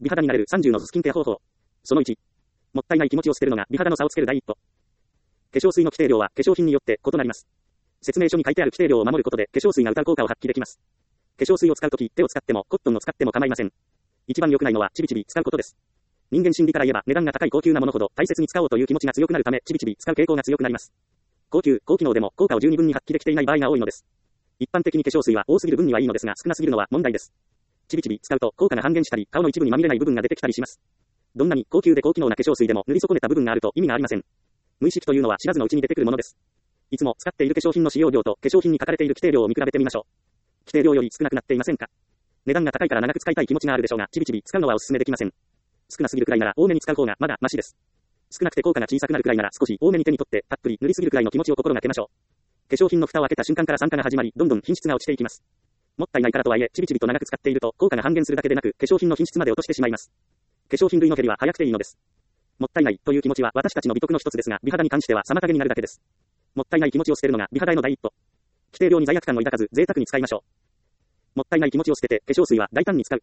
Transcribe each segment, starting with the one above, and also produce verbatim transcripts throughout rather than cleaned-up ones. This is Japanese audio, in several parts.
美肌になれるさんじゅうのスキンケア方法。そのいち。もったいない気持ちを捨てるのが美肌の差をつける第一歩。化粧水の規定量は化粧品によって異なります。説明書に書いてある規定量を守ることで化粧水が歌う効果を発揮できます。化粧水を使うとき手を使ってもコットンを使っても構いません。一番良くないのはちびちび使うことです。人間心理から言えば値段が高い高級なものほど大切に使おうという気持ちが強くなるためちびちび使う傾向が強くなります。高級、高機能でも効果を十二分に発揮できていない場合が多いのです。一般的に化粧水は多すぎる分にはいいのですが少なすぎるのは問題です。ちびちび使うと効果が半減したり顔の一部にまみれない部分が出てきたりします。どんなに高級で高機能な化粧水でも塗り損ねた部分があると意味がありません。無意識というのは知らずのうちに出てくるものです。いつも使っている化粧品の使用量と化粧品に書かれている規定量を見比べてみましょう。規定量より少なくなっていませんか？値段が高いから長く使いたい気持ちがあるでしょうが、ちびちび使うのはお勧めできません。少なすぎるくらいなら多めに使う方がまだマシです。少なくて効果が小さくなるくらいなら少し多めに手に取ってたっぷり塗りすぎるくらいの気持ちを心がけましょう。化粧品の蓋を開けた瞬間から酸化が始まり、どんどん品質が落ちていきます。もったいないからとはいえ、ちびちびと長く使っていると効果が半減するだけでなく、化粧品の品質まで落としてしまいます。化粧品類の減りは早くていいのです。もったいないという気持ちは私たちの美徳の一つですが、美肌に関しては妨げになるだけです。もったいない気持ちを捨てるのが美肌への第一歩。規定量に罪悪感を抱かず贅沢に使いましょう。もったいない気持ちを捨てて化粧水は大胆に使う。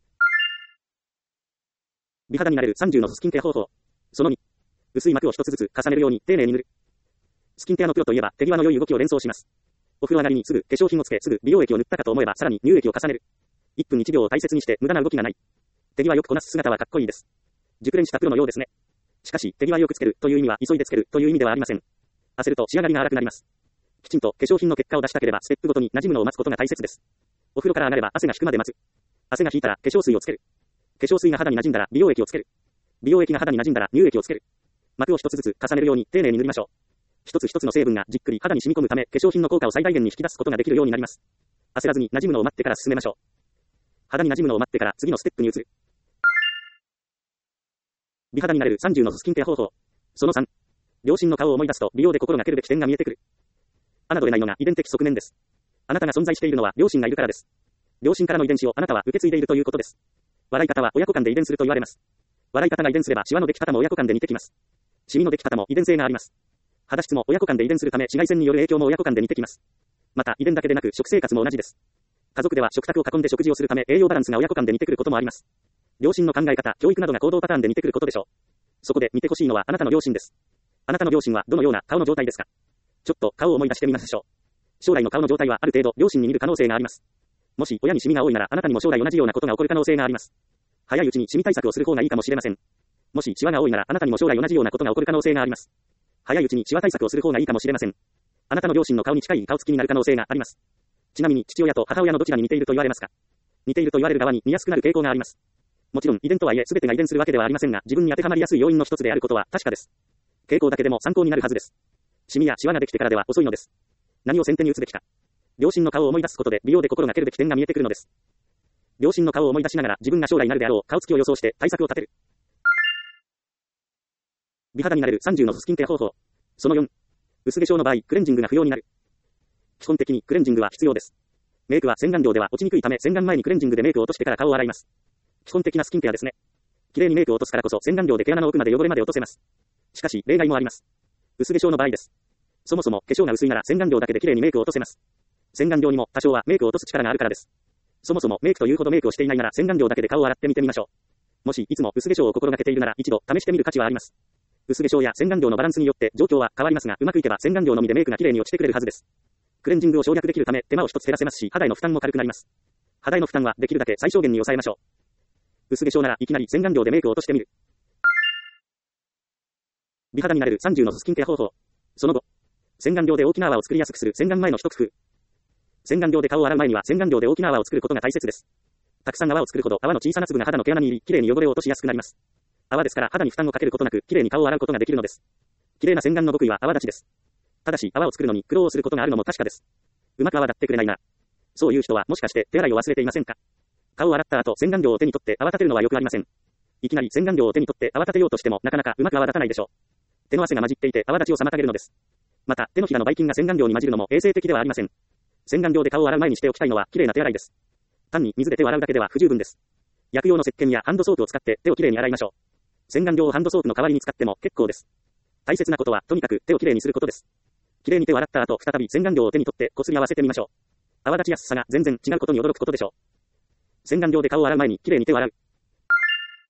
美肌になれるさんじゅうのスキンケア方法。そのに。薄い膜を一つずつ重ねるように丁寧に塗る。スキンケアのプロといえば手際の良い動きを連想します。お風呂上がりにすぐ化粧品をつけすぐ美容液を塗ったかと思えばさらに乳液を重ねる。いっぷんいちびょうを大切にして無駄な動きがない。手際よくこなす姿はかっこいいです。熟練したプロのようですね。しかし手際よくつけるという意味は急いでつけるという意味ではありません。焦ると仕上がりが荒くなります。きちんと化粧品の結果を出したければステップごとに馴染むのを待つことが大切です。お風呂から上がれば汗が引くまで待つ。汗が引いたら化粧水をつける。化粧水が肌に馴染んだら美容液をつける。美容液が肌に馴染んだら乳液をつける。膜を一つずつ重ねるように丁寧に塗りましょう。一つ一つの成分がじっくり肌に染み込むため化粧品の効果を最大限に引き出すことができるようになります。焦らずに馴染むのを待ってから進めましょう。肌に馴染むのを待ってから次のステップに移る。美肌になれるさんじゅうのスキンケア方法。そのさん。両親の顔を思い出すと美容で心がけるべき点が見えてくる。侮れないのが遺伝的側面です。あなたが存在しているのは両親がいるからです。両親からの遺伝子をあなたは受け継いでいるということです。笑い方は親子間で遺伝すると言われます。笑い方が遺伝すればシワのでき方も親子間で似てきます。シミのでき方も遺伝性があります。肌質も親子間で遺伝するため紫外線による影響も親子間で似てきます。また遺伝だけでなく食生活も同じです。家族では食卓を囲んで食事をするため栄養バランスが親子間で似てくることもあります。両親の考え方、教育などが行動パターンで似てくることでしょう。そこで見てほしいのはあなたの両親です。あなたの両親はどのような顔の状態ですか？ちょっと顔を思い出してみましょう。将来の顔の状態はある程度両親に似る可能性があります。もし親にシミが多いならあなたにも将来同じようなことが起こる可能性があります。早いうちにシミ対策をする方がいいかもしれません。もしシワが多いならあなたにも将来同じようなことが起こる可能性があります。早いうちにシワ対策をする方がいいかもしれません。あなたの両親の顔に近い顔つきになる可能性があります。ちなみに父親と母親のどちらに似ていると言われますか？似ていると言われる側に似やすくなる傾向があります。もちろん遺伝とはいえ全てが遺伝するわけではありませんが自分に当てはまりやすい要因の一つであることは確かです。傾向だけでも参考になるはずです。シミやシワができてからでは遅いのです。何を先手に打つべきか。両親の顔を思い出すことで美容で心がけるべき点が見えてくるのです。両親の顔を思い出しながら自分が将来なるであろう顔つきを予想して対策を立てる。美肌になれるさんじゅうのスキンケア方法。そのよん。薄化粧の場合、クレンジングが不要になる。基本的にクレンジングは必要です。メイクは洗顔料では落ちにくいため洗顔前にクレンジングでメイクを落としてから顔を洗います。基本的なスキンケアですね。綺麗にメイクを落とすからこそ洗顔料で毛穴の奥まで汚れまで落とせます。しかし例外もあります。薄化粧の場合です。そもそも化粧が薄いなら洗顔料だけで綺麗にメイクを落とせます。洗顔料にも多少はメイクを落とす力があるからです。そもそもメイクというほどメイクをしていないなら洗顔料だけで顔を洗ってみてみましょう。もしいつも薄化粧を心がけているなら一度試してみる価値はあります。薄化粧や洗顔料のバランスによって状況は変わりますが、うまくいけば洗顔料のみでメイクが綺麗に落ちてくれるはずです。クレンジングを省略できるため手間を一つ減らせますし、肌への負担も軽くなります。肌への負担はできるだけ最小限に抑えましょう。薄化粧ならいきなり洗顔料でメイクを落としてみる。美肌になれるさんじゅうのスキンケア方法。その後、洗顔料で大きな泡を作りやすくする洗顔前の一工夫。洗顔料で顔を洗う前には洗顔料で大きな泡を作ることが大切です。たくさん泡を作るほど泡の小さな粒が肌の毛穴に入り、きれいに汚れを落としやすくなります。泡ですから肌に負担をかけることなく、きれいに顔を洗うことができるのです。きれいな洗顔の極意は泡立ちです。ただし泡を作るのに苦労をすることがあるのも確かです。うまく泡立ってくれないな。そういう人はもしかして手洗いを忘れていませんか？顔を洗った後洗顔料を手に取って泡立てるのはよくありません。いきなり洗顔料を手に取って泡立てようとしてもなかなかうまく泡立たないでしょう。手の汗が混じっていて泡立ちを妨げるのです。また手のひらのばい菌が洗顔料に混じるのも衛生的ではありません。洗顔料で顔を洗う前にしておきたいのはきれいな手洗いです。単に水で手を洗うだけでは不十分です。薬用の石鹸やハンドソープを使って手をきれいに洗いましょう。洗顔料をハンドソープの代わりに使っても結構です。大切なことはとにかく手をきれいにすることです。きれいに手を洗った後再び洗顔料を手に取ってこすり合わせてみましょう。泡立ちやすさが全然違うことに驚くことでしょう。洗顔料で顔を洗う前にきれいに手を洗う。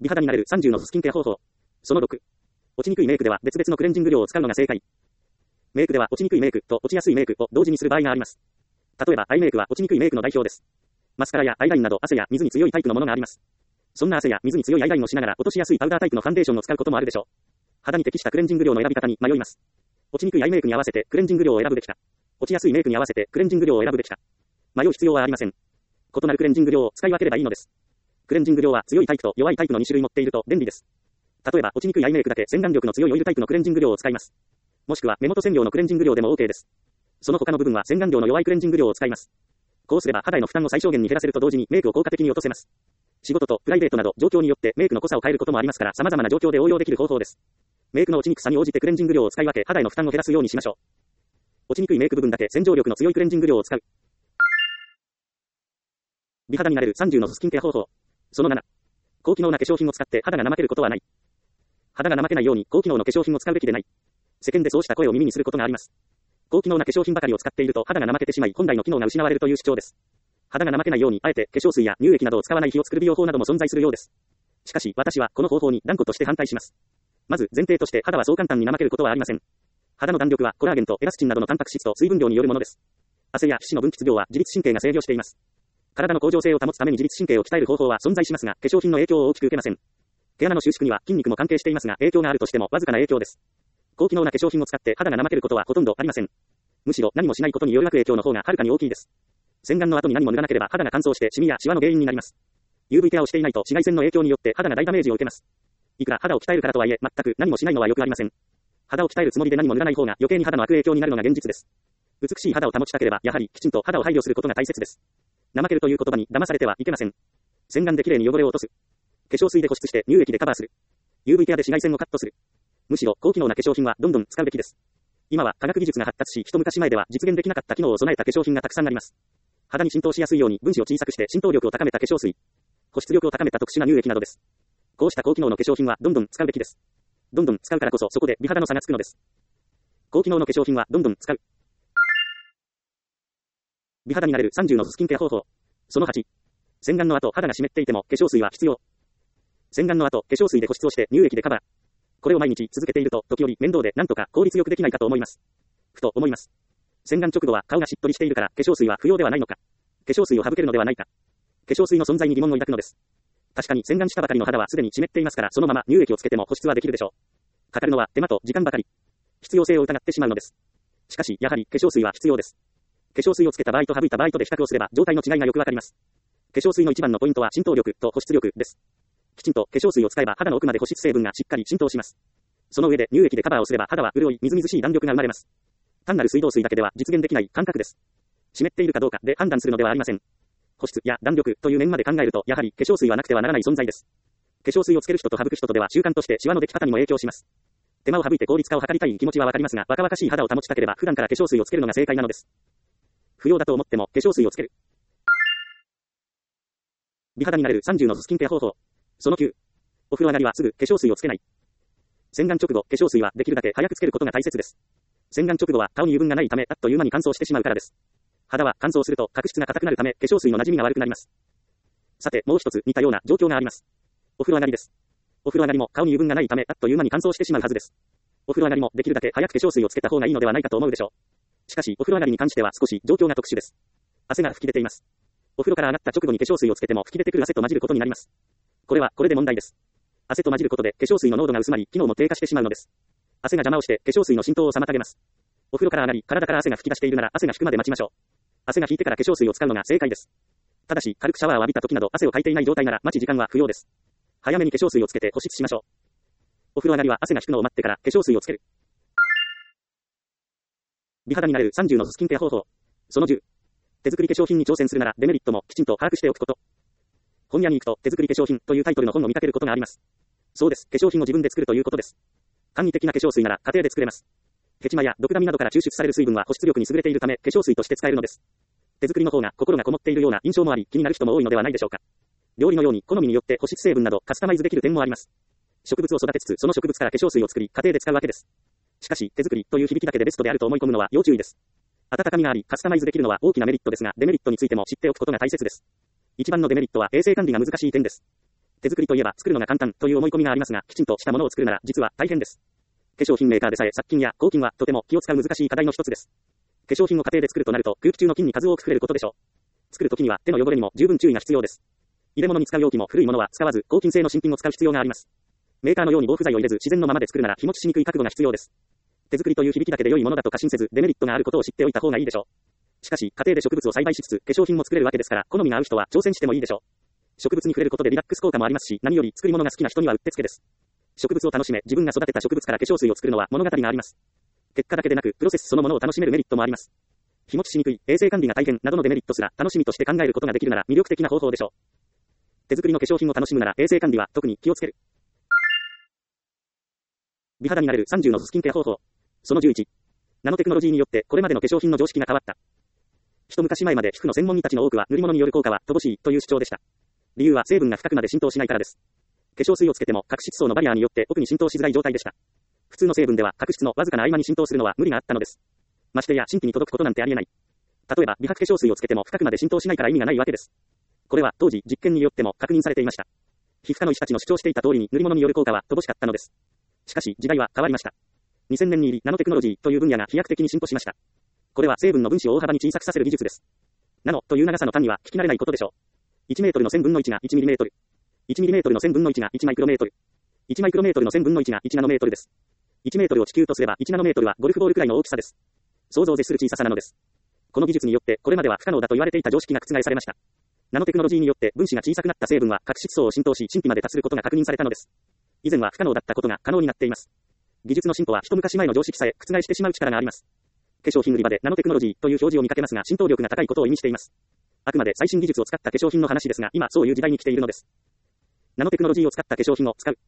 美肌になれるさんじゅうのスキンケア方法。そのろく。落ちにくいメイクでは別々のクレンジング量を使うのが正解。メイクでは落ちにくいメイクと落ちやすいメイクを同時にする場合があります。例えばアイメイクは落ちにくいメイクの代表です。マスカラやアイラインなど汗や水に強いタイプのものがあります。そんな汗や水に強いアイラインをしながら落としやすいパウダータイプのファンデーションを使うこともあるでしょう。肌に適したクレンジング量の選び方に迷います。落ちにくいアイメイクに合わせてクレンジング量を選ぶべきか。落ちやすいメイクに合わせてクレンジング量を選ぶべきか。迷う必要はありません。異なるクレンジング量を使い分ければいいのです。クレンジング量は強いタイプと弱いタイプのに種類持っていると便利です。例えば落ちにくいアイメイクだけ洗顔力の強いオイルタイプのクレンジング量を使います。もしくは目元洗浄のクレンジング量でも OK です。その他の部分は洗顔量の弱いクレンジング量を使います。こうすれば肌への負担を最小限に減らせると同時にメイクを効果的に落とせます。仕事とプライベートなど状況によってメイクの濃さを変えることもありますから様々な状況で応用できる方法です。メイクの落ちにくさに応じてクレンジング量を使い分け肌への負担を減らすようにしましょう。落ちにくいメイク部分だけ洗浄力の強いクレンジング量を使う。美肌になれるさんじゅうのスキンケア方法。そのなな。高機能な化粧品を使って肌が怠けることはない。肌が怠けないように高機能の化粧品を使うべきでない。世間でそうした声を耳にすることがあります。高機能な化粧品ばかりを使っていると肌が怠けてしまい本来の機能が失われるという主張です。肌が怠けないようにあえて化粧水や乳液などを使わない日を作る美容法なども存在するようです。しかし私はこの方法に断固として反対します。まず前提として肌はそう簡単に怠けることはありません。肌の弾力はコラーゲンとエラスチンなどのタンパク質と水分量によるものです。汗や皮脂の分泌量は自律神経が制御しています。体の恒常性を保つために自律神経を鍛える方法は存在しますが、化粧品の影響を大きく受けません。毛穴の収縮には筋肉も関係していますが、影響があるとしてもわずかな影響です。高機能な化粧品を使って肌が怠けることはほとんどありません。むしろ何もしないことによる悪影響の方がはるかに大きいです。洗顔の後に何も塗らなければ肌が乾燥してシミやシワの原因になります。ユーブイ ケアをしていないと紫外線の影響によって肌が大ダメージを受けます。いくら肌を鍛えるからとはいえ全く何もしないのはよくありません。肌を鍛えるつもりで何も塗らない方が余計に肌の悪影響になるのが現実です。美しい肌を保ちたければやはりきちんと肌を配慮することが大切です。怠けるという言葉に騙されてはいけません。洗顔できれいに汚れを落とす。化粧水で保湿して乳液でカバーする。ユーブイ ケアで紫外線をカットする。むしろ高機能な化粧品はどんどん使うべきです。今は科学技術が発達し、一昔前では実現できなかった機能を備えた化粧品がたくさんあります。肌に浸透しやすいように分子を小さくして浸透力を高めた化粧水、保湿力を高めた特殊な乳液などです。こうした高機能の化粧品はどんどん使うべきです。どんどん使うからこそそこで美肌の差がつくのです。高機能の化粧品はどんどん使う。美肌になれるさんじゅうのスキンケア方法。そのはち。洗顔の後肌が湿っていても化粧水は必要。洗顔の後化粧水で保湿をして乳液でカバー。これを毎日続けていると時折面倒でなんとか効率よくできないかと思います。ふと思います。洗顔直後は顔がしっとりしているから化粧水は不要ではないのか。化粧水を省けるのではないか。化粧水の存在に疑問を抱くのです。確かに洗顔したばかりの肌はすでに湿っていますからそのまま乳液をつけても保湿はできるでしょう。かかるのは手間と時間ばかり。必要性を疑ってしまうのです。しかしやはり化粧水は必要です。化粧水をつけた場合と省いた場合とで比較をすれば状態の違いがよくわかります。化粧水の一番のポイントは浸透力と保湿力です。きちんと化粧水を使えば肌の奥まで保湿成分がしっかり浸透します。その上で乳液でカバーをすれば肌は潤い、みずみずしい弾力が生まれます。単なる水道水だけでは実現できない感覚です。湿っているかどうかで判断するのではありません。保湿や弾力という面まで考えるとやはり化粧水はなくてはならない存在です。化粧水をつける人と省く人とでは習慣としてシワのでき方にも影響します。手間を省いて効率化を図りたい気持ちはわかりますが、若々しい肌を保ちたければ普段から化粧水をつけるのが正解なのです。不要だと思っても化粧水をつける。美肌になれるさんじゅうのスキンケア方法。そのきゅう。お風呂上がりはすぐ化粧水をつけない。洗顔直後、化粧水はできるだけ早くつけることが大切です。洗顔直後は顔に油分がないためあっという間に乾燥してしまうからです。肌は乾燥すると角質が硬くなるため化粧水の馴染みが悪くなります。さてもう一つ似たような状況があります。お風呂上がりです。お風呂上がりも顔に油分がないためあっという間に乾燥してしまうはずです。お風呂上がりもできるだけ早く化粧水をつけた方がいいのではないかと思うでしょう。しかしお風呂上がりに関しては少し状況が特殊です。汗が吹き出ています。お風呂から上がった直後に化粧水をつけても吹き出てくる汗と混じることになります。これはこれで問題です。汗と混じることで化粧水の濃度が薄まり機能も低下してしまうのです。汗が邪魔をして化粧水の浸透を妨げます。お風呂から上がり体から汗が吹き出しているなら汗が引くまで待ちましょう。汗が引いてから化粧水を使うのが正解です。ただし軽くシャワーを浴びた時など汗をかいていない状態なら待ち時間は不要です。早めに化粧水をつけて保湿しましょう。お風呂上がりは汗が引くのを待ってから化粧水をつける。美肌になれるさんじゅうのスキンケア方法。そのじゅう。手作り化粧品に挑戦するならデメリットもきちんと把握しておくこと。本屋に行くと手作り化粧品というタイトルの本を見かけることがあります。そうです。化粧品を自分で作るということです。簡易的な化粧水なら家庭で作れます。ヘチマやドクダミなどから抽出される水分は保湿力に優れているため化粧水として使えるのです。手作りの方が心がこもっているような印象もあり気になる人も多いのではないでしょうか。料理のように好みによって保湿成分などカスタマイズできる点もあります。植物を育てつつその植物から化粧水を作り家庭で使うわけです。しかし手作りという響きだけでベストであると思い込むのは要注意です。温かみがありカスタマイズできるのは大きなメリットですがデメリットについても知っておくことが大切です。一番のデメリットは衛生管理が難しい点です。 手作りといえば作るのが簡単という思い込みがありますが、きちんとしたものを作るなら実は大変です。化粧品メーカーでさえ殺菌や抗菌はとても気を使う難しい課題の一つです。化粧品を家庭で作るとなると空気中の菌に数多く触れることでしょう。作るときには手の汚れにも十分注意が必要です。入れ物に使う容器も古いものは使わず抗菌性の新品を使う必要があります。メーカーのように防腐剤を入れず自然のままで作るなら日持ちしにくい覚悟が必要です。手作りという響きだけで良いものだと過信せずデメリットがあることを知っておいた方がいいでしょう。しかし家庭で植物を栽培しつつ化粧品も作れるわけですから好みが合う人は挑戦してもいいでしょう。植物に触れることでリラックス効果もありますし、何より作り物が好きな人にはうってつけです。植物を楽しめ、自分が育てた植物から化粧水を作るのは物語があります。結果だけでなくプロセスそのものを楽しめるメリットもあります。日持ちしにくい、衛生管理が大変などのデメリットすら楽しみとして考えることができるなら魅力的な方法でしょう。手作りの化粧品を楽しむなら衛生管理は特に気をつける。美肌になれるさんじゅうのスキンケア方法。そのじゅういち。ナノテクノロジーによってこれまでの化粧品の常識が変わった。一昔前まで皮膚の専門医たちの多くは塗り物による効果は乏しいという主張でした。理由は成分が深くまで浸透しないからです。化粧水をつけても角質層のバリアによって奥に浸透しづらい状態でした。普通の成分では角質のわずかな合間に浸透するのは無理があったのです。ましてや真皮に届くことなんてありえない。例えば美白化粧水をつけても深くまで浸透しないから意味がないわけです。これは当時実験によっても確認されていました。皮膚科の医師たちの主張していた通りに塗り物による効果は乏しかったのです。しかし時代は変わりました。にせんねんに入りナノテクノロジーという分野が飛躍的に進歩しました。これは成分の分子を大幅に小さくさせる技術です。ナノという長さの単位は聞き慣れないことでしょう。いちメートルのせんぶんのいちがいちミリメートル。いちミリメートルのせんぶんのいちがいちマイクロメートル。いちマイクロメートルのせんぶんのいちがいちナノメートルです。いちメートルを地球とすればいちナノメートルはゴルフボールくらいの大きさです。想像を絶する小ささなのです。この技術によってこれまでは不可能だと言われていた常識が覆されました。ナノテクノロジーによって分子が小さくなった成分は角質層を浸透し真皮まで達することが確認されたのです。以前は不可能だったことが可能になっています。技術の進歩は一昔前の常識さえ覆してしまう力があります。化粧品売り場でナノテクノロジーという表示を見かけますが浸透力が高いことを意味しています。あくまで最新技術を使った化粧品の話ですが今そういう時代に来ているのです。ナノテクノロジーを使った化粧品を使う。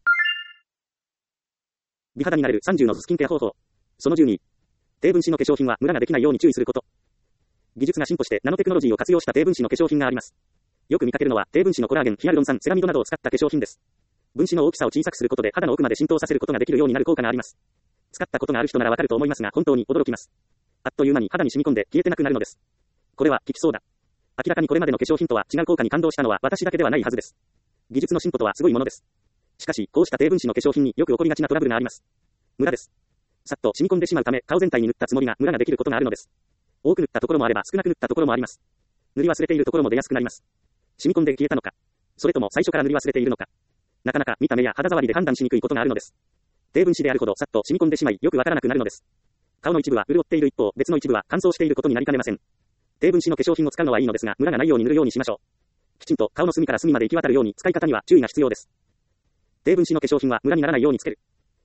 美肌になれるさんじゅうのスキンケア方法。そのじゅうに。低分子の化粧品はムラができないように注意すること。技術が進歩してナノテクノロジーを活用した低分子の化粧品があります。よく見かけるのは低分子のコラーゲン、ヒアルロン酸、セラミドなどを使った化粧品です。分子の大きさを小さくすることで肌の奥まで浸透させることができるようになる効果があります。使ったことがある人ならわかると思いますが本当に驚きます。あっという間に肌に染み込んで消えてなくなるのです。これは効きそうだ。明らかにこれまでの化粧品とは違う効果に感動したのは私だけではないはずです。技術の進歩とはすごいものです。しかしこうした低分子の化粧品によく起こりがちなトラブルがあります。ムラです。さっと染み込んでしまうため顔全体に塗ったつもりがムラができることがあるのです。多く塗ったところもあれば少なく塗ったところもあります。塗り忘れているところも出やすくなります。染み込んで消えたのか、それとも最初から塗り忘れているのか、なかなか見た目や肌触りで判断しにくいことがあるのです。低分子であるほどさっと染み込んでしまいよくわからなくなるのです。顔の一部は潤っている一方、別の一部は乾燥していることになりかねません。低分子の化粧品を使うのはいいのですがムラがないように塗るようにしましょう。きちんと顔の隅から隅まで行き渡るように使い方には注意が必要です。低分子の化粧品はムラにならないようにつける。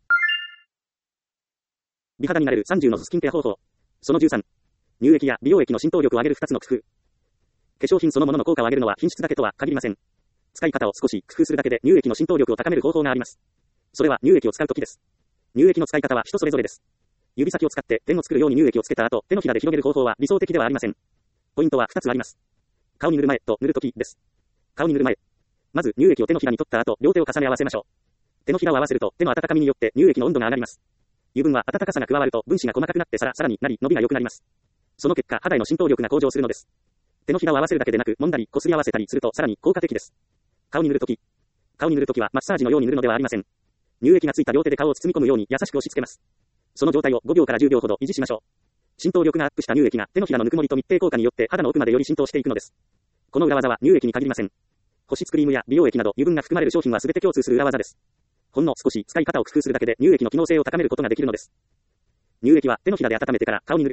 美肌になれるさんじゅうのスキンケア方法。そのじゅうさん。乳液や美容液の浸透力を上げるふたつの工夫。化粧品そのものの効果を上げるのは品質だけとは限りません。使い方を少し工夫するだけで乳液の浸透力を高める方法があります。それは乳液を使うときです。乳液の使い方は人それぞれです。指先を使って点を作るように乳液をつけた後、手のひらで広げる方法は理想的ではありません。ポイントはふたつあります。顔に塗る前と塗るときです。顔に塗る前。まず乳液を手のひらに取った後、両手を重ね合わせましょう。手のひらを合わせると手の温かみによって乳液の温度が上がります。油分は温かさが加わると分子が細かくなってさらさらになり伸びが良くなります。その結果肌への浸透力が向上するのです。手のひらを合わせるだけでなく揉んだり擦り合わせたりするとさらに効果的です。顔に塗るとき。顔に塗るときはマッサージのように塗るのではありません。乳液がついた両手で顔を包み込むように優しく押し付けます。その状態をごびょうからじゅうびょうほど維持しましょう。浸透力がアップした乳液が手のひらのぬくもりと密閉効果によって肌の奥までより浸透していくのです。この裏技は乳液に限りません。保湿クリームや美容液など油分が含まれる商品は全て共通する裏技です。ほんの少し使い方を工夫するだけで乳液の機能性を高めることができるのです。乳液は手のひらで温めてから顔に塗る。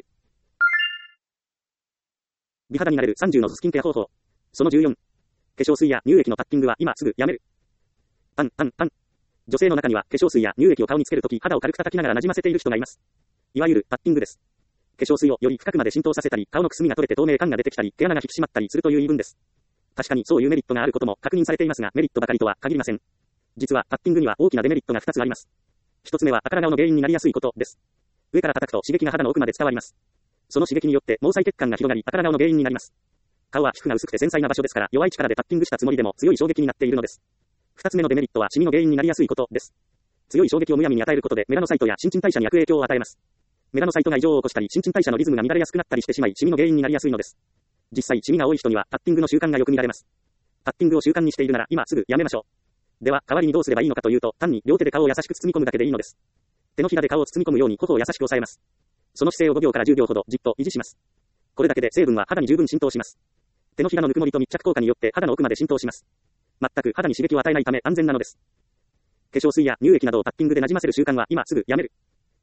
美肌になれるさんじゅうのスキンケア方法。そのじゅうよん。化粧水や乳液のパッキングは今すぐやめる。パンパンパン。女性の中には化粧水や乳液を顔につけるとき肌を軽く叩きながら馴染ませている人がいます。いわゆるパッキングです。化粧水をより深くまで浸透させたり、顔のくすみが取れて透明感が出てきたり、毛穴が引き締まったりするという言い分です。確かにそういうメリットがあることも確認されていますが、メリットばかりとは限りません。実はパッキングには大きなデメリットがふたつあります。ひとつめは赤ら顔の原因になりやすいことです。上から叩くと刺激が肌の奥まで伝わります。その刺激によって毛細血管が広がり赤ら顔の原因になります。顔は皮膚が薄くて繊細な場所ですから弱い力でパッキングしたつもりでも強い衝撃になっているのです。二つ目のデメリットはシミの原因になりやすいことです。強い衝撃をむやみに与えることでメラノサイトや新陳代謝に悪影響を与えます。メラノサイトが異常を起こしたり新陳代謝のリズムが乱れやすくなったりしてしまいシミの原因になりやすいのです。実際シミが多い人にはパッキングの習慣がよく見られます。 パッティングを習慣にしているなら今すぐやめましょう。では、代わりにどうすればいいのかというと、単に両手で顔を優しく包み込むだけでいいのです。手のひらで顔を包み込むように頬を優しく押さえます。その姿勢をごびょうからじゅうびょうほどじっと維持します。これだけで成分は肌に十分浸透します。手のひらのぬくもりと密着効果によって肌の奥まで浸透します。全く肌に刺激を与えないため安全なのです。化粧水や乳液などをパッティングで馴染ませる習慣は今すぐやめる。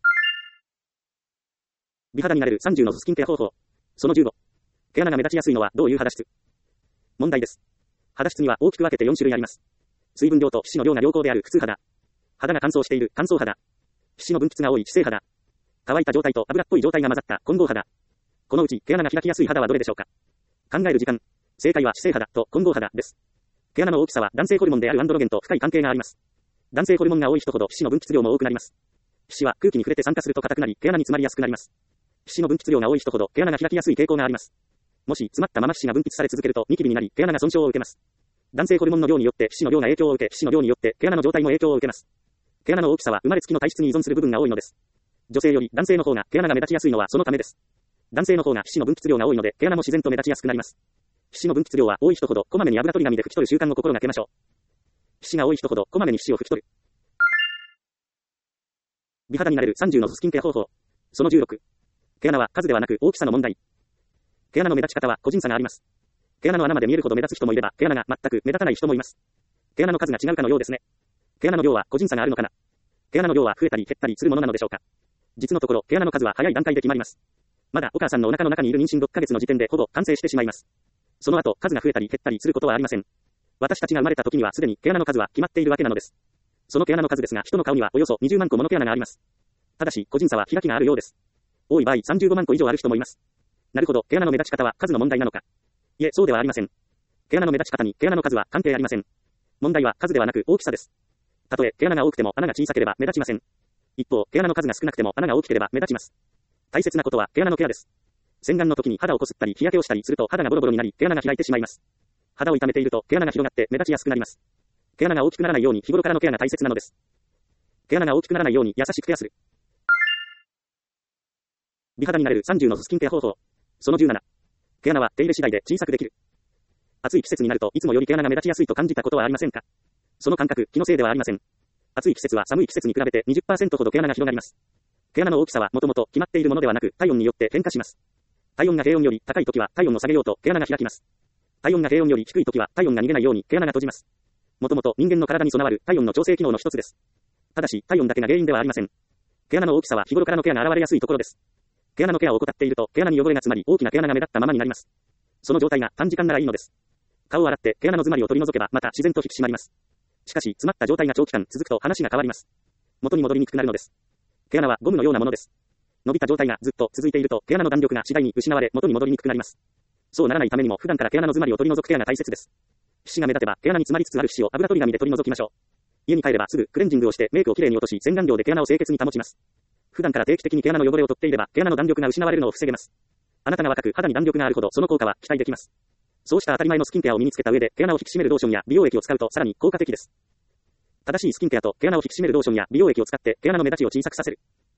美肌になれるさんじゅうのスキンケア方法。そのじゅうご。毛穴が目立ちやすいのはどういう肌質？問題です。肌質には大きく分けてよん種類あります。水分量と皮脂の量が良好である普通肌。肌が乾燥している乾燥肌。皮脂の分泌が多い脂性肌。乾いた状態と油っぽい状態が混ざった混合肌。このうち毛穴が開きやすい肌はどれでしょうか？考える時間。正解は脂性肌と混合肌です。毛穴の大きさは男性ホルモンであるアンドロゲンと深い関係があります。男性ホルモンが多い人ほど皮脂の分泌量も多くなります。皮脂は空気に触れて酸化すると硬くなり毛穴に詰まりやすくなります。皮脂の分泌量が多い人ほど毛穴が開きやすい傾向があります。もし詰まったまま皮脂が分泌され続けるとニキビになり毛穴が損傷を受けます。男性ホルモンの量によって皮脂の量が影響を受け、皮脂の量によって毛穴の状態も影響を受けます。毛穴の大きさは生まれつきの体質に依存する部分が多いのです。女性より男性の方が毛穴が目立ちやすいのはそのためです。男性の方が皮脂の分泌量が多いので毛穴も自然と目立ちやすくなります。皮脂の分泌量は多い人ほどこまめに油取り紙で拭き取る習慣を心がけましょう。皮脂が多い人ほどこまめに皮脂を拭き取る。美肌になれるさんじゅうのスキンケア方法。そのじゅうろく。毛穴は数ではなく大きさの問題。毛穴の目立ち方は個人差があります。毛穴の穴まで見えるほど目立つ人もいれば、毛穴が全く目立たない人もいます。毛穴の数が違うかのようですね。毛穴の量は個人差があるのかな。毛穴の量は増えたり減ったりするものなのでしょうか。実のところ、毛穴の数は早い段階で決まります。まだお母さんのお腹の中にいる妊娠ろっかげつの時点でほぼ完成してしまいます。その後、数が増えたり減ったりすることはありません。私たちが生まれた時にはすでに毛穴の数は決まっているわけなのです。その毛穴の数ですが、人の顔にはおよそにじゅうまんこもの毛穴があります。ただし、個人差は開きがあるようです。多い場合さんじゅうごまんこ以上ある人もいます。なるほど、毛穴の目立ち方は数の問題なのか。いえ、そうではありません。毛穴の目立ち方に毛穴の数は関係ありません。問題は数ではなく大きさです。たとえ毛穴が多くても穴が小さければ目立ちません。一方、毛穴の数が少なくても穴が大きければ目立ちます。大切なことは毛穴のケアです。洗顔の時に肌をこすったり日焼けをしたりすると肌がボロボロになり毛穴が開いてしまいます。肌を痛めていると毛穴が広がって目立ちやすくなります。毛穴が大きくならないように日頃からのケアが大切なのです。毛穴が大きくならないように優しくケアする。美肌になれるさんじゅうのスキンケア方法。そのじゅうなな。毛穴は手入れ次第で小さくできる。暑い季節になるといつもより毛穴が目立ちやすいと感じたことはありませんか？その感覚、気のせいではありません。暑い季節は寒い季節に比べて にじゅっパーセント ほど毛穴が広がります。毛穴の大きさはもともと決まっているものではなく体温によって変化します。体温が低温より高いときは体温を下げようと毛穴が開きます。体温が低温より低いときは体温が逃げないように毛穴が閉じます。もともと人間の体に備わる体温の調整機能の一つです。ただし体温だけが原因ではありません。毛穴の大きさは日頃からのケアが現れやすいところです。毛穴のケアを怠っていると毛穴に汚れが詰まり大きな毛穴が目立ったままになります。その状態が短時間ならいいのです。顔を洗って毛穴の詰まりを取り除けばまた自然と引き締まります。しかし詰まった状態が長期間続くと話が変わります。元に戻りにくくなるのです。毛穴はゴムのようなものです。伸びた状態がずっと続いていると毛穴の弾力が次第に失われ元に戻りにくくなります。そうならないためにも普段から毛穴の詰まりを取り除くケアが大切です。皮脂が目立てば毛穴に詰まりつつある皮脂を油取り紙で取り除きましょう。家に帰ればすぐクレンジングをしてメイクをきれいに落とし洗顔料で毛穴を清潔に保ちます。普段から定期的に毛穴の汚れを取っていれば毛穴の弾力が失われるのを防げます。あなたが若く肌に弾力があるほどその効果は期待できます。そうした当たり前のスキンケアを身につけた上で毛穴を引き締めるローションや美容液を使うとさらに効果的です。正しいスキンケアと毛穴を引き締めるローションや美容液を使って毛穴の目立ちを小さくさせる。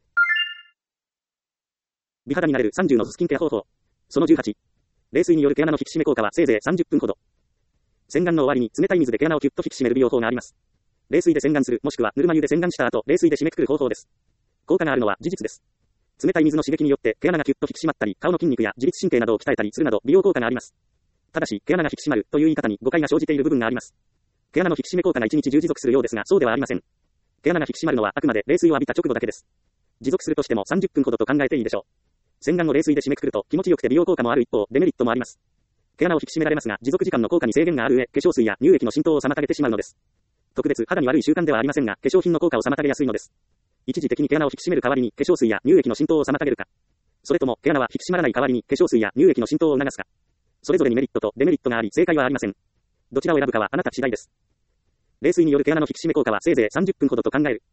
美肌になれるさんじゅうのスキンケア方法。そのじゅうはち。冷水による毛穴の引き締め効果はせいぜいさんじゅっぷんほど。洗顔の終わりに冷たい水で毛穴をキュッと引き締める美容法があります。冷水で洗顔するもしくはぬるま湯で洗顔した後冷水で締めくくる方法です。効果があるのは事実です。冷たい水の刺激によって毛穴がキュッと引き締まったり顔の筋肉や自律神経などを鍛えたりするなど美容効果があります。ただし毛穴が引き締まるという言い方に誤解が生じている部分があります。毛穴の引き締め効果がいちにち中持続するようですがそうではありません。毛穴が引き締まるのはあくまで冷水を浴びた直後だけです。持続するとしてもさんじゅっぷんほどと考えていいでしょう。洗顔を冷水で締めくくると気持ちよくて美容効果もある一方デメリットもあります。毛穴を引き締められますが持続時間の効果に制限がある上化粧水や乳液の浸透を妨げてしまうのです。特別肌に悪い習慣ではありませんが化粧品の効果を妨げやすいのです。一時的に毛穴を引き締める代わりに化粧水や乳液の浸透を妨げるか、それとも毛穴は引き締まらない代わりに化粧水や乳液の浸透を促すか、それぞれにメリットとデメリットがあり正解はありません。どちらを選ぶかはあなた次第です。冷水による毛穴の引き締め効果はせいぜいさんじゅっぷんほどと考える。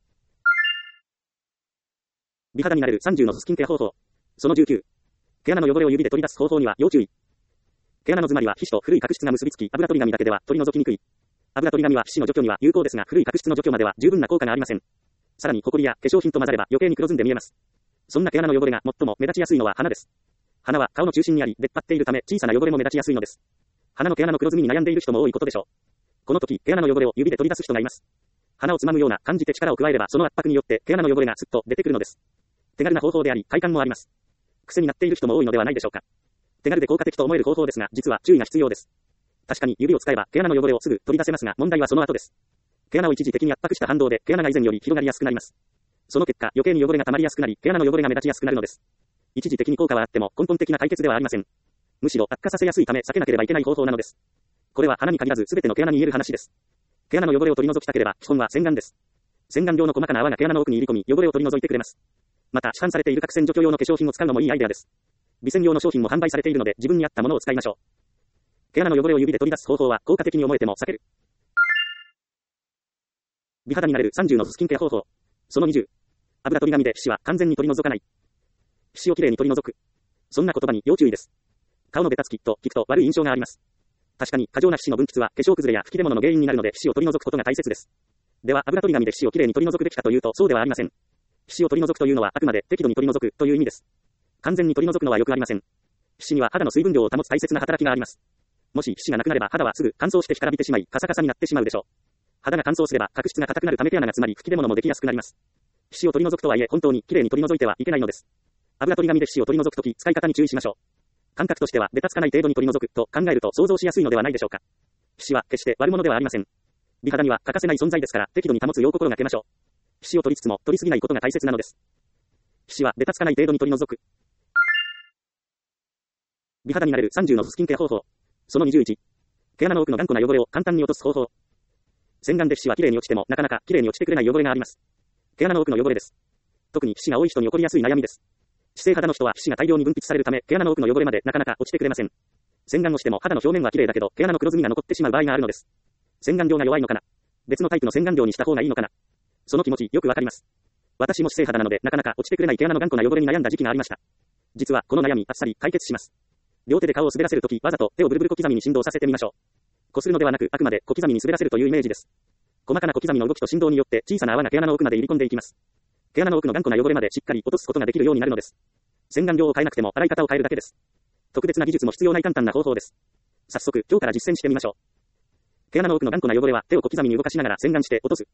美肌になれるさんじゅうのスキンケア方法。そのじゅうきゅう。毛穴の汚れを指で取り出す方法には要注意。毛穴の詰まりは皮脂と古い角質が結びつき油取り紙だけでは取り除きにくい。油取り紙は皮脂の除去には有効ですが古い角質の除去までは十分な効果がありません。さらにホコリや化粧品と混ざれば余計に黒ずんで見えます。そんな毛穴の汚れが最も目立ちやすいのは鼻です。鼻は顔の中心にあり出っ張っているため小さな汚れも目立ちやすいのです。 鼻の毛穴の黒ずみに悩んでいる人も多いことでしょう。この時、毛穴の汚れを指で取り出す人がいます。鼻をつまむような感じて力を加えればその圧迫によって毛穴の汚れがすっと出てくるのです。手軽な方法であり、快感もあります。癖になっている人も多いのではないでしょうか。手軽で効果的と思える方法ですが、実は注意が必要です。確かに指を使えば毛穴の汚れをすぐ取り出せますが、問題はその後です。毛穴を一時的に圧迫した反動で毛穴が以前より広がりやすくなります。その結果、余計に汚れが溜まりやすくなり、毛穴の汚れが目立ちやすくなるのです。一時的に効果はあっても根本的な解決ではありません。むしろ悪化させやすいため避けなければいけない方法なのです。これは鼻に限らず全ての毛穴に言える話です。毛穴の汚れを取り除きたければ、基本は洗顔です。洗顔料の細かな泡が毛穴の奥に入り込み、汚れを取り除いてくれます。また、市販されている角栓除去用の化粧品を使うのもいいアイデアです。微洗用の商品も販売されているので、自分に合ったものを使いましょう。毛穴の汚れを指で取り出す方法は効果的に思えても避ける。美肌になれるさんじゅうのスキンケア方法。そのにじゅう。油取り紙で皮脂は完全に取り除かない。皮脂をきれいに取り除く。そんな言葉に要注意です。顔のベタつきと聞くと悪い印象があります。確かに過剰な皮脂の分泌は化粧崩れや吹き出物の原因になるので皮脂を取り除くことが大切です。では油取り紙で皮脂をきれいに取り除くべきかというとそうではありません。皮脂を取り除くというのはあくまで適度に取り除くという意味です。完全に取り除くのはよくありません。皮脂には肌の水分量を保つ大切な働きがあります。もし皮脂がなくなれば肌はすぐ乾燥して干からびてしまいカサカサになってしまうでしょう。肌が乾燥すれば角質が硬くなるため毛穴が詰まり吹き出物もできやすくなります。皮脂を取り除くとはいえ本当にきれいに取り除いてはいけないのです。油取り紙で皮脂を取り除くとき使い方に注意しましょう。感覚としてはベタつかない程度に取り除くと考えると想像しやすいのではないでしょうか。皮脂は決して悪者ではありません。美肌には欠かせない存在ですから適度に保つよう心がけましょう。皮脂を取りつつも取りすぎないことが大切なのです。皮脂はベタつかない程度に取り除く。美肌になれるさんじゅうのスキンケア方法。そのにじゅういち。毛穴の奥の頑固な汚れを簡単に落とす方法。洗顔で皮脂はきれいに落ちてもなかなかきれいに落ちてくれない汚れがあります。毛穴の奥の汚れです。特に皮脂が多い人に起こりやすい悩みです。脂性肌の人は皮脂が大量に分泌されるため毛穴の奥の汚れまでなかなか落ちてくれません。洗顔をしても肌の表面はきれいだけど毛穴の黒ずみが残ってしまう場合があるのです。洗顔料が弱いのかな。別のタイプの洗顔料にした方がいいのかな。その気持ちよくわかります。私も脂性肌なのでなかなか落ちてくれない毛穴の頑固な汚れに悩んだ時期がありました。実はこの悩みあっさり解決します。両手で顔を滑らせるときわざと手をブルブル小刻みに振動させてみましょう。擦るのではなくあくまで小刻みに滑らせるというイメージです。細かな小刻みの動きと振動によって小さな泡が毛穴の奥まで入り込んでいきます。毛穴の奥の頑固な汚れまでしっかり落とすことができるようになるのです。洗顔料を変えなくても洗い方を変えるだけです。特別な技術も必要ない簡単な方法です。早速今日から実践してみましょう。毛穴の奥の頑固な汚れは手を小刻みに動かしながら洗顔して落とす。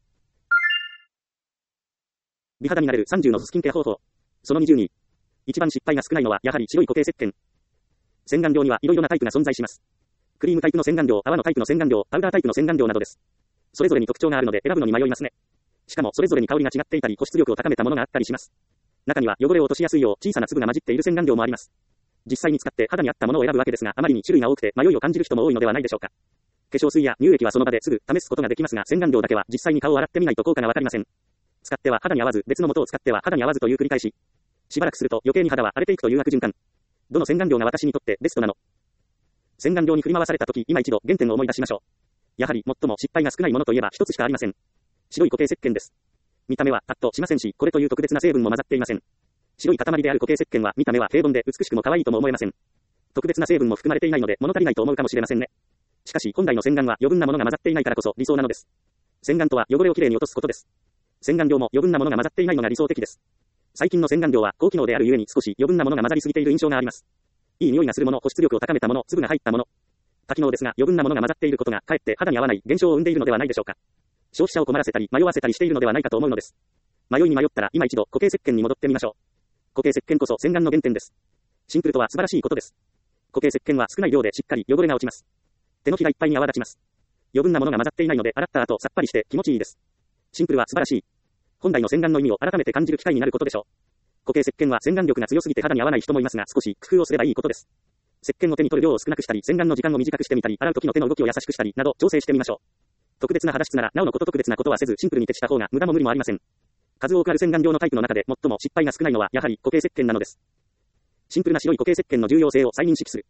美肌になれるさんじゅうのスキンケア方法。そのにじゅうに。一番失敗が少ないのはやはり白い固形石鹸。洗顔料には色々なタイプが存在します。クリームタイプの洗顔料、泡のタイプの洗顔料、パウダータイプの洗顔料などです。それぞれに特徴があるので選ぶのに迷いますね。しかもそれぞれに香りが違っていたり保湿力を高めたものがあったりします。中には汚れを落としやすいよう小さな粒が混じっている洗顔料もあります。実際に使って肌に合ったものを選ぶわけですが、あまりに種類が多くて迷いを感じる人も多いのではないでしょうか。化粧水や乳液はその場ですぐ試すことができますが、洗顔料だけは実際に顔を洗ってみないと効果がわかりません。使っては肌に合わず、別の素を使っては肌に合わずという繰り返し。しばらくすると余計に肌は荒れていくという悪循環。どの洗顔料が私にとってベストなの？洗顔料に振り回されたとき、今一度原点を思い出しましょう。やはり最も失敗が少ないものといえば一つしかありません。白い固形石鹸です。見た目はパッとしませんし、これという特別な成分も混ざっていません。白い塊である固形石鹸は見た目は平凡で美しくも可愛いとも思えません。特別な成分も含まれていないので物足りないと思うかもしれませんね。しかし本来の洗顔は余分なものが混ざっていないからこそ理想なのです。洗顔とは汚れをきれいに落とすことです。洗顔料も余分なものが混ざっていないのが理想的です。最近の洗顔料は高機能であるゆえに少し余分なものが混ざりすぎている印象があります。いい匂いがするもの、保湿力を高めたもの、粒が入ったもの。多機能ですが余分なものが混ざっていることがかえって肌に合わない現象を生んでいるのではないでしょうか。消費者を困らせたり迷わせたりしているのではないかと思うのです。迷いに迷ったら今一度固形石鹸に戻ってみましょう。固形石鹸こそ洗顔の原点です。シンプルとは素晴らしいことです。固形石鹸は少ない量でしっかり汚れが落ちます。手のひらいっぱいに泡立ちます。余分なものが混ざっていないので洗った後さっぱりして気持ちいいです。シンプルは素晴らしい。本来の洗顔の意味を改めて感じる機会になることでしょう。固形石鹸は洗顔力が強すぎて肌に合わない人もいますが少し工夫をすればいいことです。石鹸を手に取る量を少なくしたり、洗顔の時間を短くしてみたり、洗う時の手の動きを優しくしたりなど調整してみましょう。特別な肌質ならなおのこと特別なことはせずシンプルに徹した方が無駄も無理もありません。数多くある洗顔料のタイプの中で最も失敗が少ないのはやはり固形石鹸なのです。シンプルな白い固形石鹸の重要性を再認識する。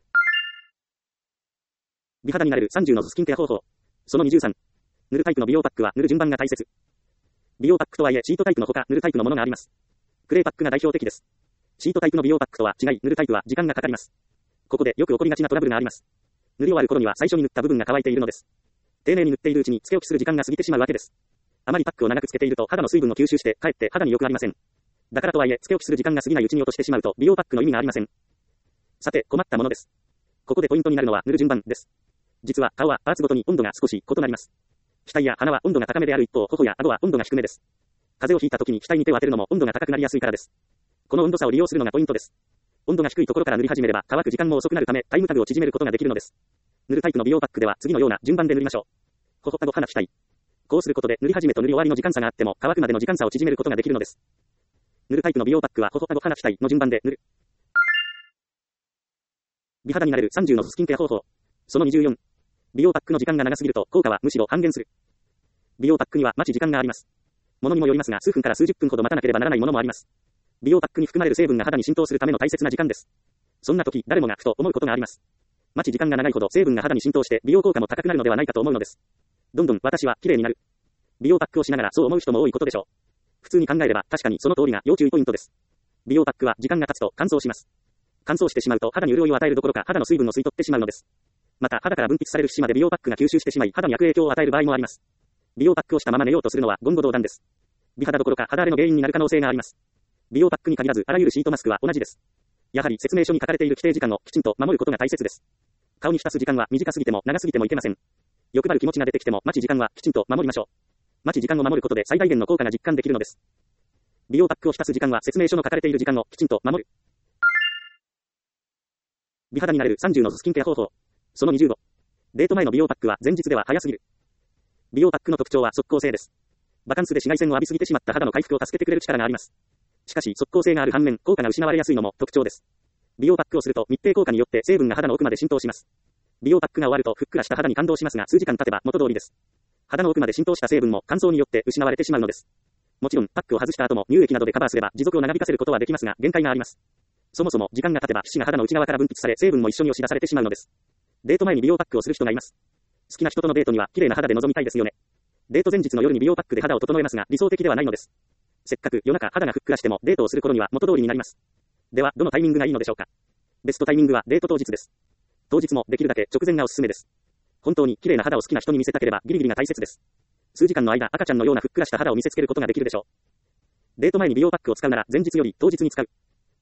美肌になれるさんじゅうのスキンケア方法。そのにじゅうさん。塗るタイプの美容パックは塗る順番が大切。美容パックとはいえシートタイプのほか塗るタイプのものがあります。クレイパックが代表的です。シートタイプの美容パックとは違い塗るタイプは時間がかかります。ここでよく起こりがちなトラブルがあります。塗り終わる頃には最初に塗った部分が乾いているのです。丁寧に塗っているうちにつけ置きする時間が過ぎてしまうわけです。あまりパックを長くつけていると肌の水分を吸収してかえって肌に良くありません。だからとはいえつけ置きする時間が過ぎないうちに落としてしまうと美容パックの意味がありません。さて困ったものです。 ここでポイントになるのは塗る順番です。実は顔はパーツごとに温度が少し異なります。額や鼻は温度が高めである一方、頬や顎は温度が低めです。風邪をひいた時に額に手を当てるのも温度が高くなりやすいからです。この温度差を利用するのがポイントです。温度が低いところから塗り始めれば乾く時間も遅くなるためタイムタグを縮めることができるのです。塗るタイプの美容パックでは次のような順番で塗りましょう。頬、顎、鼻、額。こうすることで塗り始めと塗り終わりの時間差があっても乾くまでの時間差を縮めることができるのです。塗るタイプの美容パックは頬、顎、鼻、額の順番で塗る。美肌になれるさんじゅうのスキンケア方法。そのにじゅうよん。美容パックの時間が長すぎると効果はむしろ半減する。美容パックには待ち時間があります。ものにもよりますが数分から数十分ほど待たなければならないものもあります。美容パックに含まれる成分が肌に浸透するための大切な時間です。そんな時誰もがふと思うことがあります。待ち時間が長いほど成分が肌に浸透して美容効果も高くなるのではないかと思うのです。どんどん私は綺麗になる。美容パックをしながらそう思う人も多いことでしょう。普通に考えれば確かにその通りが要注意ポイントです。美容パックは時間が経つと乾燥します。乾燥してしまうと肌に潤いを与えるどころか肌の水分を吸い取ってしまうのです。また肌から分泌される皮脂まで美容パックが吸収してしまい肌に悪影響を与える場合もあります。美容パックをしたまま寝ようとするのは言語道断です。美肌どころか肌荒れの原因になる可能性があります。美容パックに限らずあらゆるシートマスクは同じです。やはり説明書に書かれている規定時間をきちんと守ることが大切です。顔に浸す時間は短すぎても長すぎてもいけません。欲張る気持ちが出てきても待ち時間はきちんと守りましょう。待ち時間を守ることで最大限の効果が実感できるのです。美容パックを浸す時間は説明書の書かれている時間をきちんと守る。美肌になれるさんじゅうのスキンケア方法。そのにじゅうご。デート前の美容パックは前日では早すぎる。美容パックの特徴は即効性です。バカンスで紫外線を浴びすぎてしまった肌の回復を助けてくれる力があります。しかし即効性がある反面効果が失われやすいのも特徴です。美容パックをすると密閉効果によって成分が肌の奥まで浸透します。美容パックが終わるとふっくらした肌に感動しますが数時間経てば元通りです。肌の奥まで浸透した成分も乾燥によって失われてしまうのです。もちろんパックを外した後も乳液などでカバーすれば持続を長引かせることはできますが限界があります。そもそも時間が経てば皮脂が肌の内側から分泌され成分も一緒に押し出されてしまうのです。デート前に美容パックをする人がいます。好きな人とのデートには綺麗な肌で臨みたいですよね。デート前日の夜に美容パックで肌を整えますが理想的ではないのです。せっかく夜中肌がふっくらしてもデートをする頃には元通りになります。ではどのタイミングがいいのでしょうか。ベストタイミングはデート当日です。当日もできるだけ直前がおすすめです。本当に綺麗な肌を好きな人に見せたければギリギリが大切です。数時間の間赤ちゃんのようなふっくらした肌を見せつけることができるでしょう。デート前に美容パックを使うなら前日より当日に使う。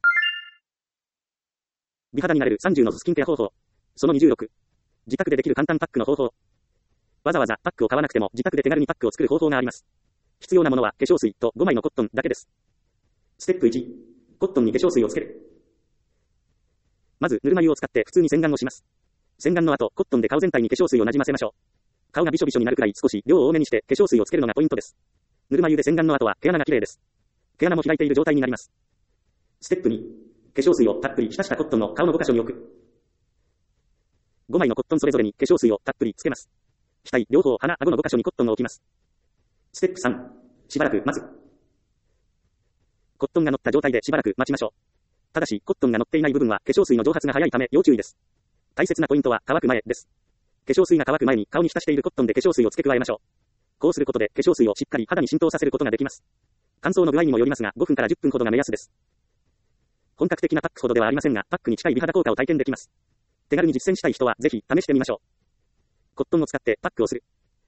美肌になれるさんじゅうのスキンケア方法。そのにじゅうろく。自宅でできる簡単パックの方法。わざわざパックを買わなくても自宅で手軽にパックを作る方法があります。必要なものは化粧水とごまいのコットンだけです。ステップいち。コットンに化粧水をつける。まず、ぬるま湯を使って普通に洗顔をします。洗顔の後、コットンで顔全体に化粧水をなじませましょう。顔がびしょびしょになるくらい少し量を多めにして化粧水をつけるのがポイントです。ぬるま湯で洗顔の後は毛穴が綺麗です。毛穴も開いている状態になります。ステップに。化粧水をたっぷり浸したコットンの顔のご箇所に置く。ごまいのコットンそれぞれに化粧水をたっぷりつけます。額、両方、鼻、顎のご箇所にコットンを置きます。ステップさん。しばらく待つ。コットンが乗った状態でしばらく待ちましょう。ただし、コットンが乗っていない部分は化粧水の蒸発が早いため要注意です。大切なポイントは乾く前です。化粧水が乾く前に顔に浸しているコットンで化粧水を付け加えましょう。こうすることで化粧水をしっかり肌に浸透させることができます。乾燥の具合にもよりますがごふんからじゅっぷんほどが目安です。本格的なパックほどではありませんが、パックに近い美肌効果を体験できます。手軽に実践したい人はぜひ試してみましょう。コットンを使ってパックをする。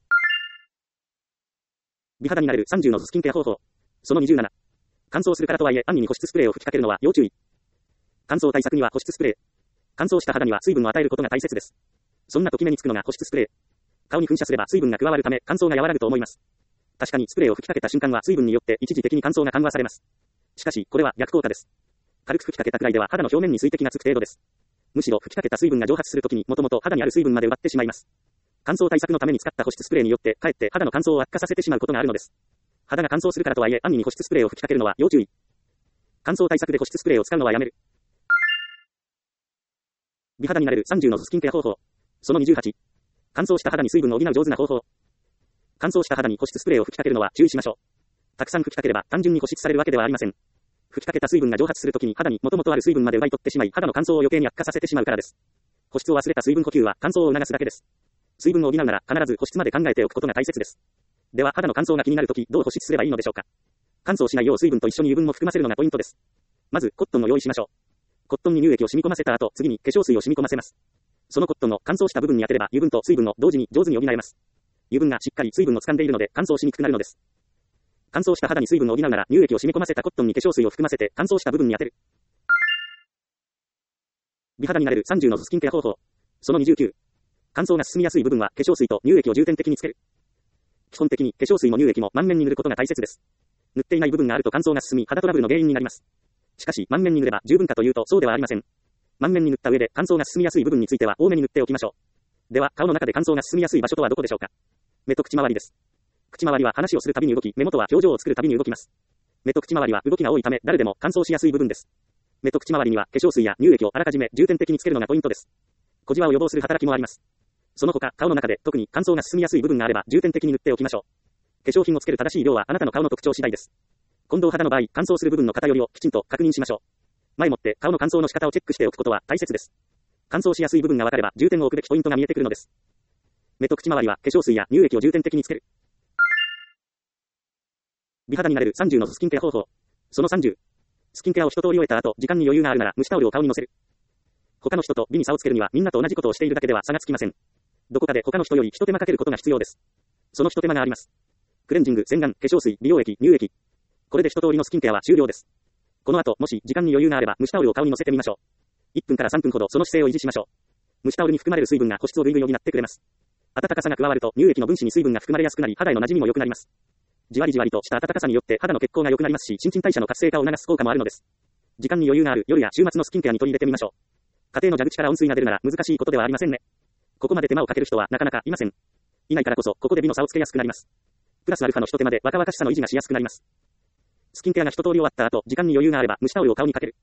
美肌になれるさんじゅうのスキンケア方法。そのにじゅうなな。乾燥するからとはいえ、暗にに保湿スプレーを吹きかけるのは要注意。乾燥対策には保湿スプレー。乾燥した肌には水分を与えることが大切です。そんな時目につくのが保湿スプレー。顔に噴射すれば水分が加わるため乾燥が和らぐと思います。確かにスプレーを吹きかけた瞬間は水分によって一時的に乾燥が緩和されます。しかし、これは逆効果です。軽く吹きかけたくらいでは肌の表面に水滴がつく程度です。むしろ吹きかけた水分が蒸発するときにもともと肌にある水分まで奪ってしまいます。乾燥対策のために使った保湿スプレーによってかえって肌の乾燥を悪化させてしまうことがあるのです。肌が乾燥するからとはいえ、暗にに保湿スプレーを吹きかけるのは要注意。乾燥対策で保湿スプレーを使うのはやめる。美肌になれるさんじゅうのスキンケア方法。そのにじゅうはち。乾燥した肌に水分を補う上手な方法。乾燥した肌に保湿スプレーを吹きかけるのは注意しましょう。たくさん吹きかければ単純に保湿されるわけではありません。吹きかけた水分が蒸発するときに肌に元々ある水分まで奪い取ってしまい、肌の乾燥を余計に悪化させてしまうからです。保湿を忘れた水分補給は乾燥を促すだけです。水分を補うなら必ず保湿まで考えておくことが大切です。では肌の乾燥が気になるときどう保湿すればいいのでしょうか。乾燥しないよう水分と一緒に油分も含ませるのがポイントです。まずコットンを用意しましょう。コットンに乳液を染み込ませた後、次に化粧水を染み込ませます。そのコットンの乾燥した部分に当てれば油分と水分を同時に上手に補えます。油分がしっかり水分を掴んでいるので乾燥しにくくなるのです。乾燥した肌に水分を補うなら乳液を染み込ませたコットンに化粧水を含ませて乾燥した部分に当てる。 美肌になれるさんじゅうのスキンケア方法。そのにじゅうきゅう。乾燥が進みやすい部分は化粧水と乳液を重点的につける。基本的に化粧水も乳液も満面に塗ることが大切です。塗っていない部分があると乾燥が進み肌トラブルの原因になります。しかし満面に塗れば十分かというとそうではありません。満面に塗った上で乾燥が進みやすい部分については多めに塗っておきましょう。では顔の中で乾燥が進みやすい場所とはどこでしょうか。目と口周りです。口周りは話をするたびに動き、目元は表情を作るたびに動きます。目と口周りは動きが多いため誰でも乾燥しやすい部分です。目と口周りには化粧水や乳液をあらかじめ重点的につけるのがポイントです。小じわを予防する働きもあります。その他、顔の中で特に乾燥が進みやすい部分があれば重点的に塗っておきましょう。化粧品をつける正しい量はあなたの顔の特徴次第です。近藤肌の場合、乾燥する部分の偏りをきちんと確認しましょう。前もって顔の乾燥の仕方をチェックしておくことは大切です。乾燥しやすい部分が分かれば重点を置くべきポイントが見えてくるのです。目と口周りは化粧水や乳液を重点的につける。美肌になれるさんじゅうのスキンケア方法。そのさんじゅう。スキンケアを一通り終えた後、時間に余裕があるなら蒸しタオルを顔に乗せる。他の人と美に差をつけるにはみんなと同じことをしているだけでは差がつきません。どこかで他の人より一手間かけることが必要です。その一手間があります。クレンジング、洗顔、化粧水、美容液、乳液。これで一通りのスキンケアは終了です。この後、もし時間に余裕があれば蒸しタオルを顔に乗せてみましょう。いっぷんからさんぷんほどその姿勢を維持しましょう。蒸しタオルに含まれる水分が保湿をぐいぐい補ってくれます。暖かさが加わると乳液の分子に水分が含まれやすくなり肌への馴染みも良くなります。じわりじわりとした暖かさによって肌の血行が良くなりますし、新陳代謝の活性化を促す効果もあるのです。時間に余裕がある夜や週末のスキンケアに取り入れてみましょう。家庭の蛇口から温水が出るなら難しいことではありませんね。ここまで手間をかける人はなかなかいません。いないからこそここで美の差をつけやすくなります。プラスアルファの一手間で若々しさの維持がしやすくなります。スキンケアが一通り終わった後、時間に余裕があれば蒸しタオルを顔にかける。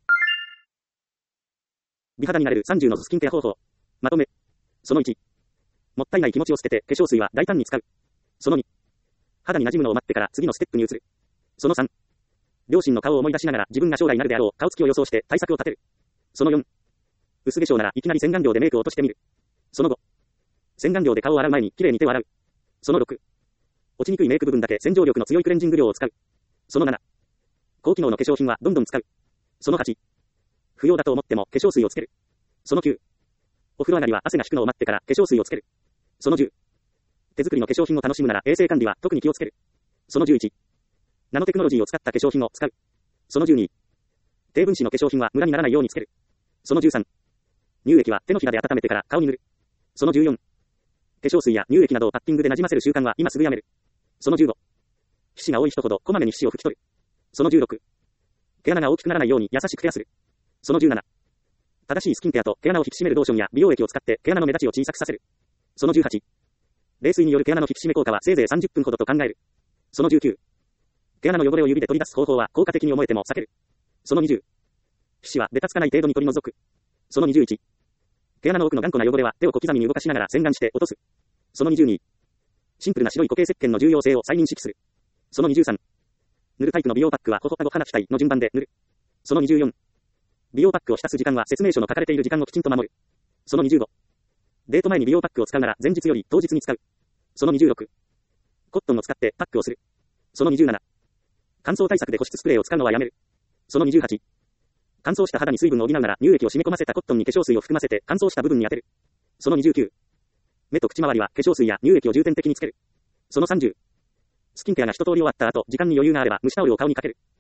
美肌になれるさんじゅうのスキンケア方法。まとめ。そのいち。もったいない気持ちを捨てて化粧水は大胆に使う。そのに。肌に馴染むのを待ってから次のステップに移る。そのさん。両親の顔を思い出しながら自分が将来なるであろう顔つきを予想して対策を立てる。そのよん。薄化粧ならいきなり洗顔料でメイクを落としてみる。そのご。洗顔料で顔を洗う前にきれいに手を洗う。そのろく。落ちにくいメイク部分だけ洗浄力の強いクレンジング料を使う。そのなな。高機能の化粧品はどんどん使う。そのはち。不要だと思っても化粧水をつける。そのきゅう。お風呂上がりは汗が引くのを待ってから化粧水をつける。そのじゅう。手作りの化粧品を楽しむなら衛生管理は特に気をつける。そのじゅういち。ナノテクノロジーを使った化粧品を使う。そのじゅうに。低分子の化粧品は無駄にならないようにつける。そのじゅうさん。乳液は手のひらで温めてから顔に塗る。そのじゅうよん。化粧水や乳液などをパッキングで馴染ませる習慣は今すぐやめる。そのじゅうご。皮脂が多い人ほどこまめに皮脂を拭き取る。そのじゅうろく。毛穴が大きくならないように優しくケアする。そのじゅうなな。正しいスキンケアと毛穴を引き締めるローションや美容液を使って毛穴の目立ちを小さくさせる。そのじゅうはち。冷水による毛穴の引き締め効果はせいぜいさんじゅっぷんほどと考える。そのじゅうきゅう。毛穴の汚れを指で取り出す方法は効果的に思えても避ける。そのにじゅう。皮脂はベタつかない程度に取り除く。そのにじゅういち。毛穴の奥の頑固な汚れは手を小刻みに動かしながら洗顔して落とす。そのにじゅうに。シンプルな白い固形石鹸の重要性を再認識する。そのにじゅうさん。塗るタイプの美容パックは頬、顎、鼻、額の順番で塗る。そのにじゅうよん。美容パックを浸す時間は説明書の書かれている時間をきちんと守る。そのにじゅうご。デート前に美容パックを使うなら前日より当日に使う。そのにじゅうろく。コットンを使ってパックをする。そのにじゅうなな。乾燥対策で保湿スプレーを使うのはやめる。そのにじゅうはち。乾燥した肌に水分を補うなら乳液を染み込ませたコットンに化粧水を含ませて乾燥した部分に当てる。そのにじゅうきゅう。目と口周りは化粧水や乳液を重点的につける。そのさんじゅう。スキンケアが一通り終わった後、時間に余裕があれば蒸しタオルを顔にかける。